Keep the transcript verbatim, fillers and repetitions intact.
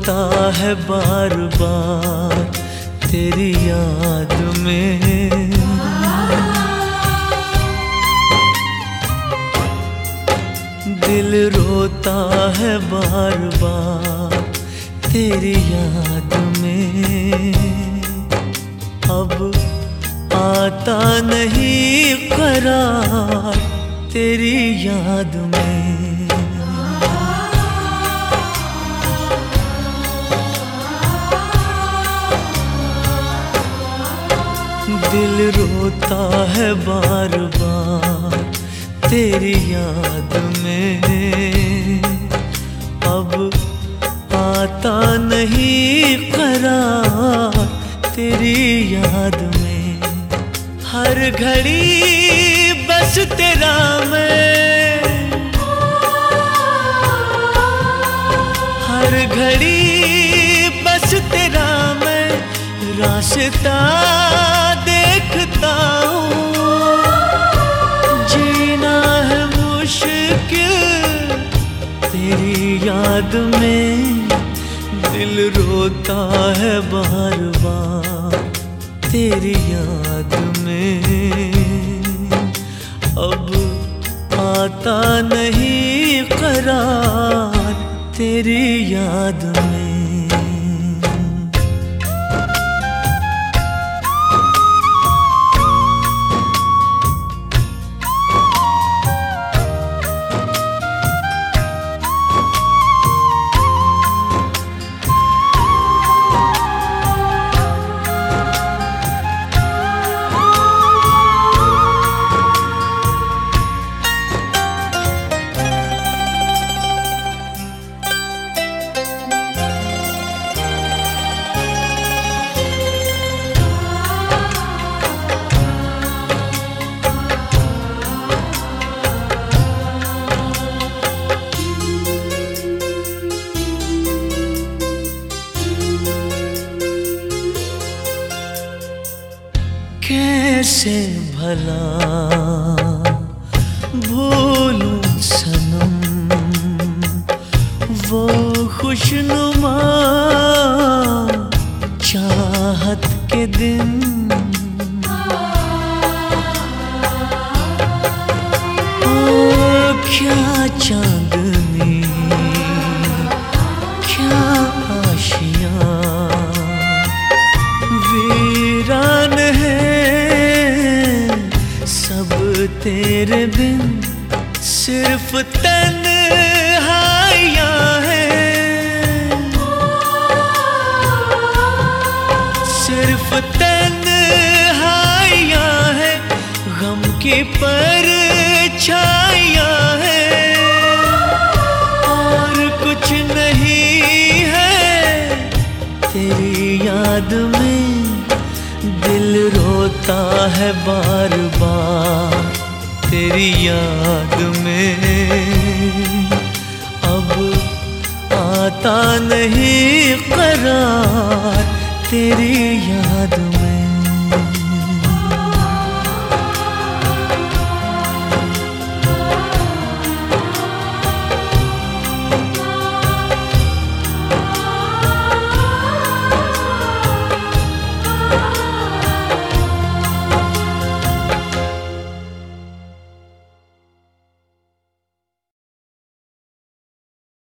रोता है बार बार तेरी याद में। दिल रोता है बार बार तेरी याद में। अब आता नहीं करार तेरी याद में। दिल रोता है बार बार तेरी याद में। अब आता नहीं करार तेरी याद में। हर घड़ी बस तेरा मैं, हर घड़ी बस तेरा मैं रास्ता देखता हूँ। जीना है मुश्किल तेरी याद में। दिल रोता है बार बार तेरी याद में। अब आता नहीं करार तेरी याद में। कैसे भला भूलूं सनम वो खुशनुमा चाहत के दिन। ओ क्या चांदनी क्या आशियाँ वीरान है सब तेरे बिन। सिर्फ तन्हाइयाँ हैं, सिर्फ तन्हाइयाँ हैं। गम की परछाइयाँ हैं और कुछ नहीं है तेरी याद में। दिल रोता है बार बार तेरी याद में। अब आता नहीं करार तेरी याद में।